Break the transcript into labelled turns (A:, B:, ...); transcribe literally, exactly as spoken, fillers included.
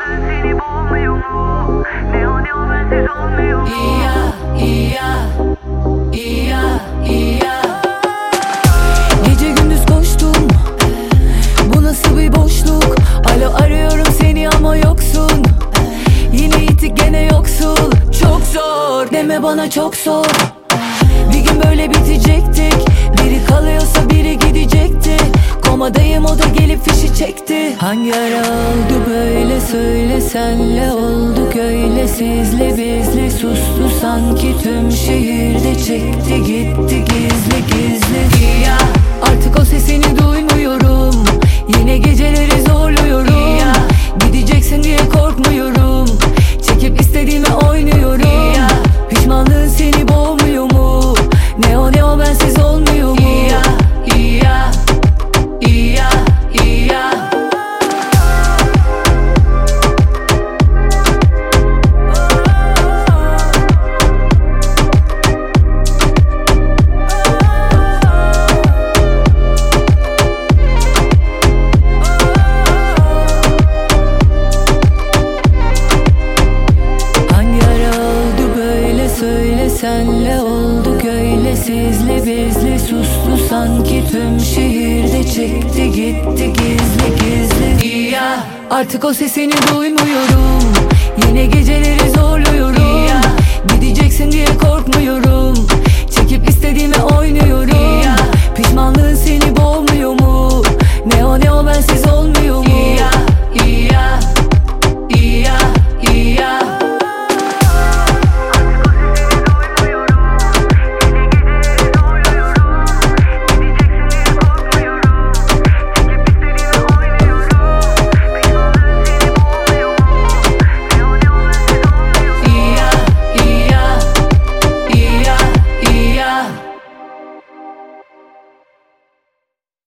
A: seni bulmuyor mu? Ne o ne o bensiz olmuyor mu?
B: İya, iya, iya, iya. Gece gündüz koştum, bu nasıl bir boşluk? Alo arıyorum seni ama yoksun. Yine itik gene yoksul. Çok zor deme bana, çok zor. Bir gün böyle bitecektik. Biri kalıyorsa biri gidecekti. Komadayım, o da gelip fişi çekti. Hangi ara oldu böyle, söyle senle olduk öyle. Sizli bizli sustu sanki tüm şehirde. Çekti gitti gizli gizli. İya, artık o sesini duymuyorum. Yine geceleri zorluyorum. İya, gideceksin diye korkmuyorum. Çekip istediğimi oynuyorum. İya, pişmanlığın seni boğmuyor mu? Ne o ne o bensiz olmuyor mu? İya, iya, iya, iya. Söyle senle olduk öyle. Sizli bizli sustu sanki tüm şehirde. Çekti gitti gizli gizli. İya, artık o sesini duymuyorum. Yine geceleri zorluyorum.